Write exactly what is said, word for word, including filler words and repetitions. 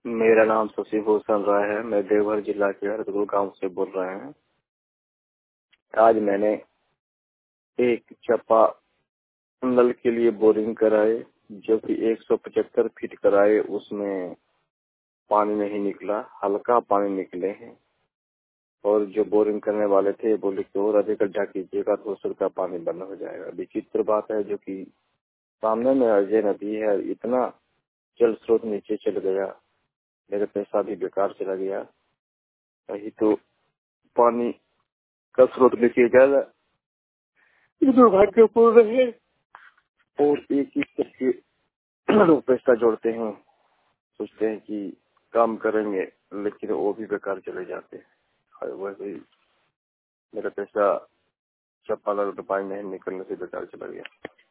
मेरा नाम शशि भूषण राय है। मैं देवघर जिला के हरदपुर गांव से बोल रहे हैं। आज मैंने एक चपा नल के लिए बोरिंग कराए, जो कि एक सौ पचहत्तर फीट कराए। उसमें पानी नहीं निकला, हल्का पानी निकले हैं। और जो बोरिंग करने वाले थे बोले कि और अधिक गड्ढा कीजिएगा तो हो सकता पानी बंद हो जाएगा। विचित्र बात है, जो कि सामने में अजय नदी है, इतना जल स्रोत नीचे चल गया, मेरा पैसा भी बेकार चला गया। वही तो पानी का स्रोत नीचे ज्यादा दुर्भाग्यपूर्ण है। और एक ही करके लोग पैसा जोड़ते हैं, सोचते हैं कि काम करेंगे, लेकिन वो भी बेकार चले जाते हैं। और वैसे ही मेरा पैसा चप्पा रुपये नहीं निकलने से बेकार चला गया।